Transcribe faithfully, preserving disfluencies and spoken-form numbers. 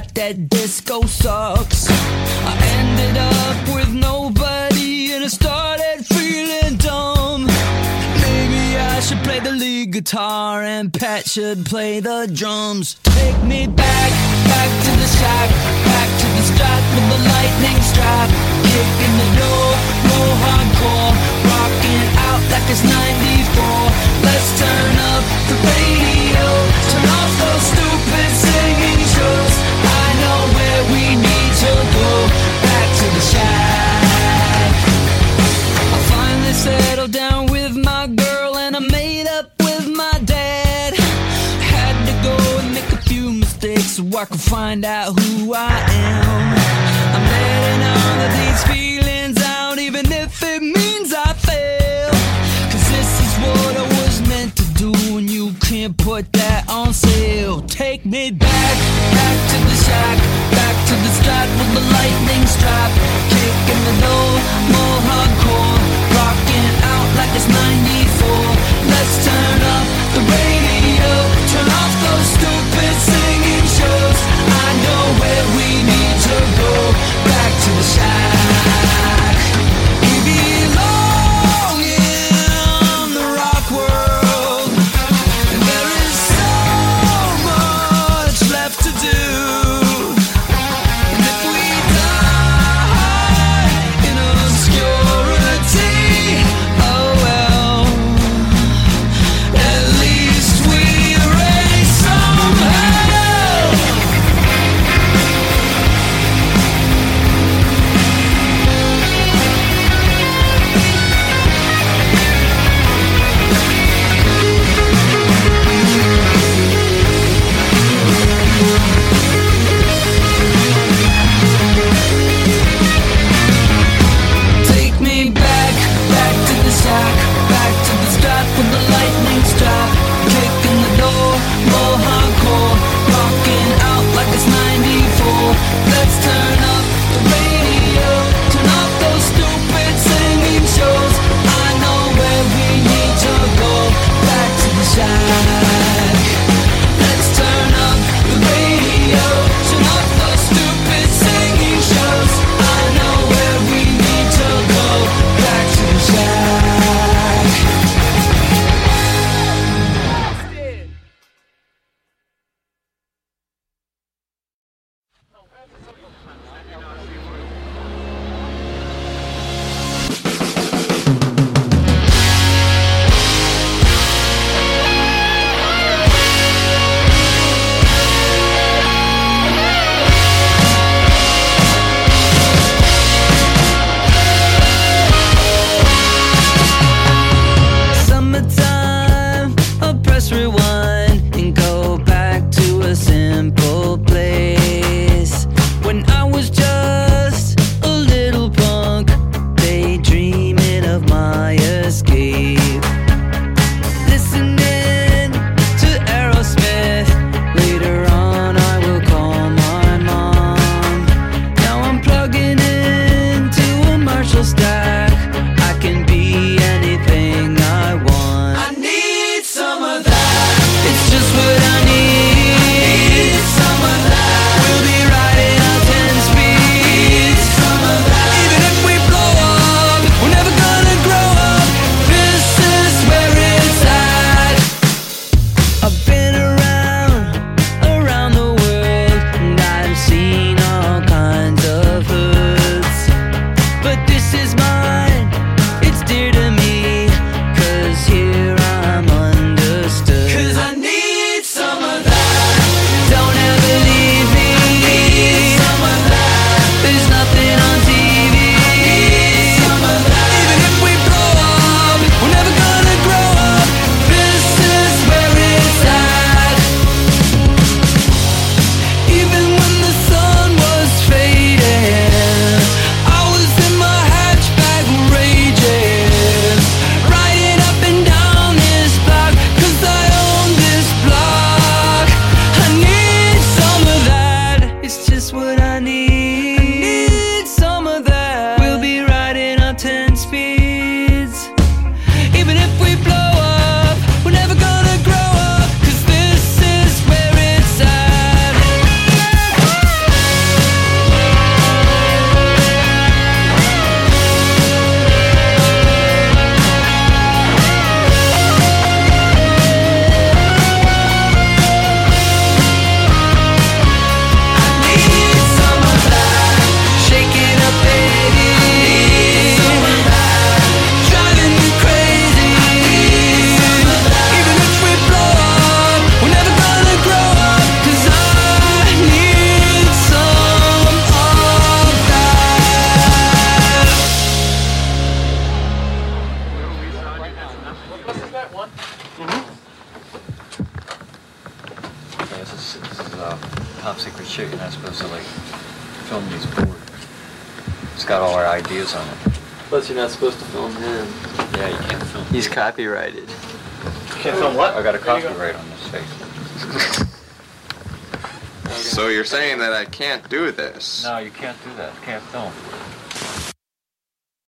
forgot that disco sucks. I ended up with nobody and I started feeling dumb. Maybe I should play the lead guitar and Pat should play the drums. Take me back, back to the shack, back to the strat with the lightning strap. Kicking the door, more hardcore, rocking out like it's ninety-four. Let's turn up the radio, turn off those stupid singing shows. I know where we need to go, back to the shack. I finally settled down with my girl and I made up with my dad. Had to go and make a few mistakes so I could find out who I am. I'm letting all of these feelings out, even if it means I fail. Cause this is what I was meant to do, and you can't put that on sale. Take me back, back to the shack, back to the strat with the lightning strap. Kicking the door, more hardcore, rocking out like it's ninety-four. Let's turn up the radio, turn off those stupid singing shows. I know where we need to go, back to the shack. We belong in the rock world, and there is so much left to do. And if we die this. This is uh, top secret shit. You're not supposed to like film these boards. It's got all our ideas on it. Plus, you're not supposed to film him. Yeah, you can't film. He's copyrighted. Can't film what? I got a copyright on this face. So you're saying that I can't do this? No, you can't do that. You can't film.